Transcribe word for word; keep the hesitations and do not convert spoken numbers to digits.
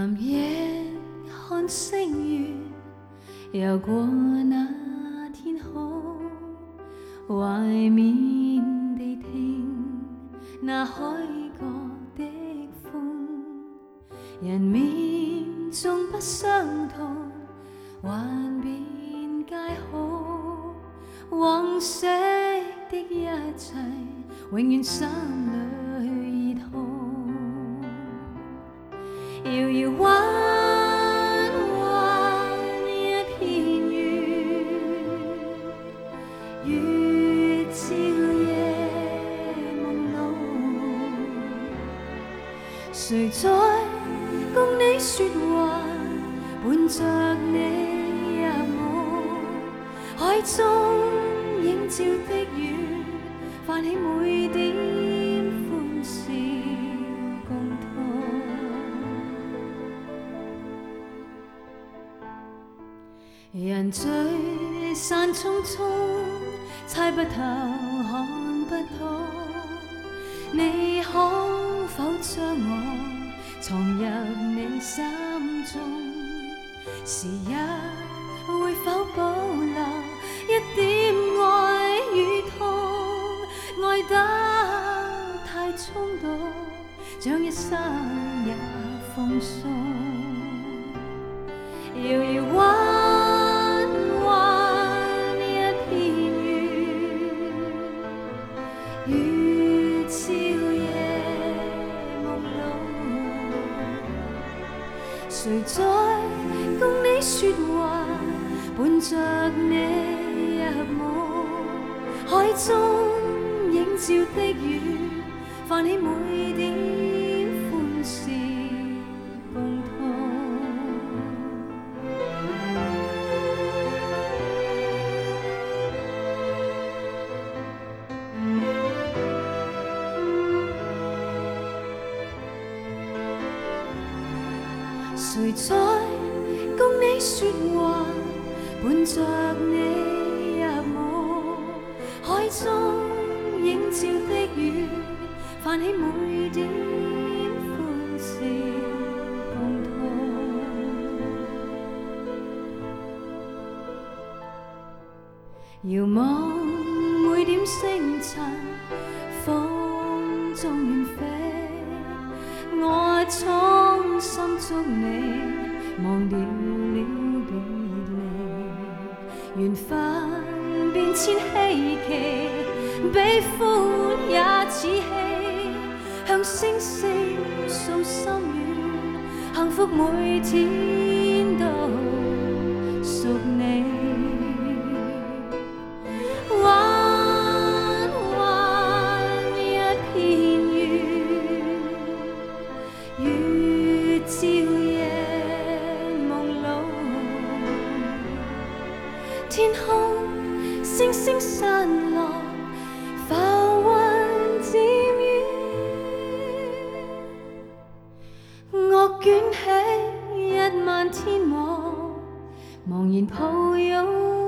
南夜看星月，游过那天空，怀缅地听那海角的风。人面纵不相同，幻变皆好。往昔的一切，永远心里熱痛。搖搖晃晃一片月，月照夜朦朧。誰在共你說話，伴着你入夢？海中映照的月，泛起每點歡笑共痛。人聚散匆匆，猜不透看不透，你可否將我藏入你心中？時日會否保留一點愛與痛？愛得太衝動，將一生也奉送。搖搖晃晃一片月，月照夜朦朧。誰在共你說話，伴着你入夢？海中映照的月，泛起每點歡笑共痛。誰在共你說話，伴着你入夢？海中映照的月，泛起每點歡笑共痛。遙望每點星塵，風中遠飛，我衷心祝你忘掉了別離。緣分變遷稀奇，悲歡也似戲，向星星訴心願，幸福每天都屬你。彎彎一片月，月照夜朦朧。天空星星散落，浮雲漸遠，樂捲起一萬天幕，茫然抱擁。